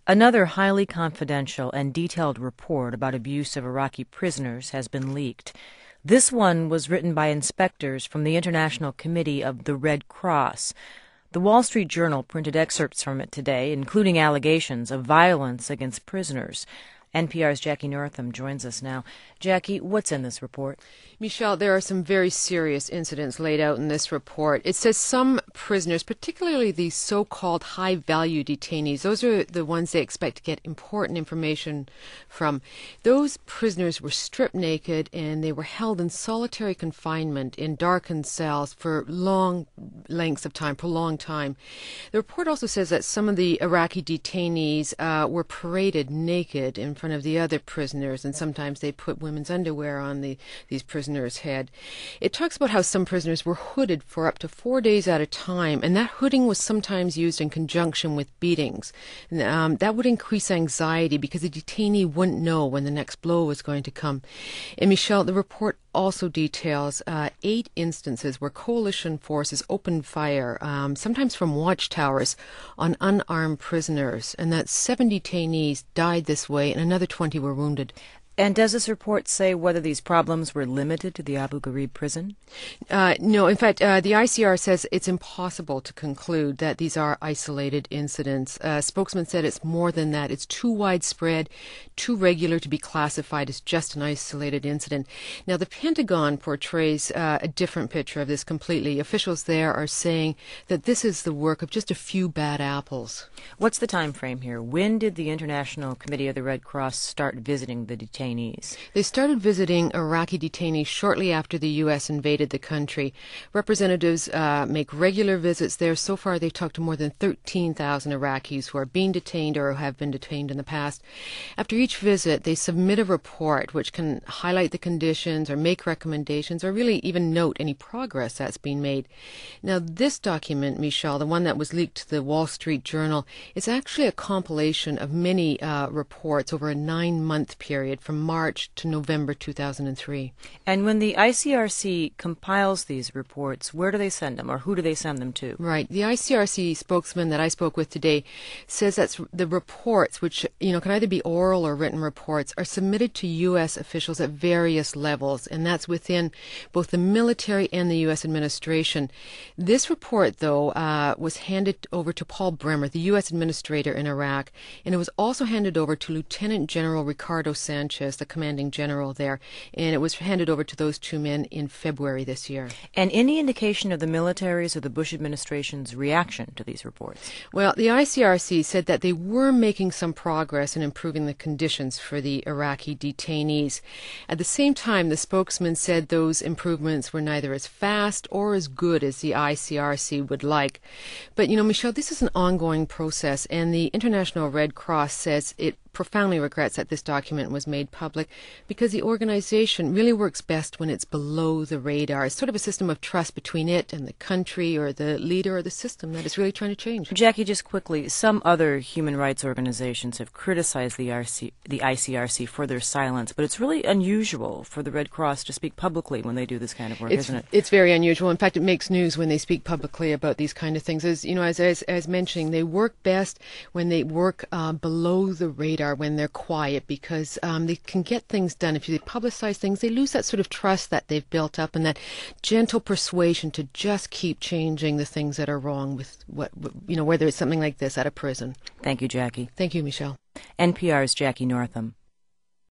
Another highly confidential and detailed report about abuse of Iraqi prisoners has been leaked. This one was written by inspectors from the International Committee of the Red Cross. The Wall Street Journal printed excerpts from it today, including allegations of violence against prisoners. NPR's Jackie Northam joins us now. Jackie, what's in this report? Michelle, there are some very serious incidents laid out in this report. It says some prisoners, particularly the so-called high-value detainees, those are the ones they expect to get important information from. Those prisoners were stripped naked and they were held in solitary confinement in darkened cells for long lengths of time, prolonged time. The report also says that some of the Iraqi detainees were paraded naked in front of the other prisoners, and sometimes they put women's underwear on these prisoners' head. It talks about how some prisoners were hooded for up to 4 days at a time, and that hooding was sometimes used in conjunction with beatings. And, that would increase anxiety because the detainee wouldn't know when the next blow was going to come. And Michelle, the report also details 8 instances where coalition forces opened fire, sometimes from watchtowers, on unarmed prisoners, and that 7 detainees died this way and another 20 were wounded. And does this report say whether these problems were limited to the Abu Ghraib prison? No. In fact, the ICR says it's impossible to conclude that these are isolated incidents. A spokesman said it's more than that. It's too widespread, too regular to be classified as just an isolated incident. Now, the Pentagon portrays a different picture of this completely. Officials there are saying that this is the work of just a few bad apples. What's the time frame here? When did the International Committee of the Red Cross start visiting the detainees? They started visiting Iraqi detainees shortly after the U.S. invaded the country. Representatives make regular visits there. So far, they've talked to more than 13,000 Iraqis who are being detained or have been detained in the past. After each visit, they submit a report which can highlight the conditions or make recommendations or really even note any progress that's been made. Now, this document, Michelle, the one that was leaked to the Wall Street Journal, is actually a compilation of many reports over a 9-month period from March to November 2003. And when the ICRC compiles these reports, where do they send them, or who do they send them to? Right. The ICRC spokesman that I spoke with today says that the reports, which can either be oral or written reports, are submitted to U.S. officials at various levels, and that's within both the military and the U.S. administration. This report, though, was handed over to Paul Bremer, the U.S. administrator in Iraq, and it was also handed over to Lieutenant General Ricardo Sanchez, the commanding general there, and it was handed over to those 2 men in February this year. And any indication of the military's or the Bush administration's reaction to these reports? Well, the ICRC said that they were making some progress in improving the conditions for the Iraqi detainees. At the same time, the spokesman said those improvements were neither as fast or as good as the ICRC would like. But, Michelle, this is an ongoing process, and the International Red Cross says it profoundly regrets that this document was made public because the organization really works best when it's below the radar. It's sort of a system of trust between it and the country or the leader or the system that is really trying to change. Jackie, just quickly, some other human rights organizations have criticized the ICRC for their silence, but it's really unusual for the Red Cross to speak publicly when they do this kind of work, isn't it? It's very unusual. In fact, it makes news when they speak publicly about these kind of things. As mentioning, they work best when they work below the radar, when they're quiet, because they can get things done. If they publicize things, they lose that sort of trust that they've built up and that gentle persuasion to just keep changing the things that are wrong with whether it's something like this at a prison. Thank you, Jackie. Thank you, Michelle. NPR's Jackie Northam.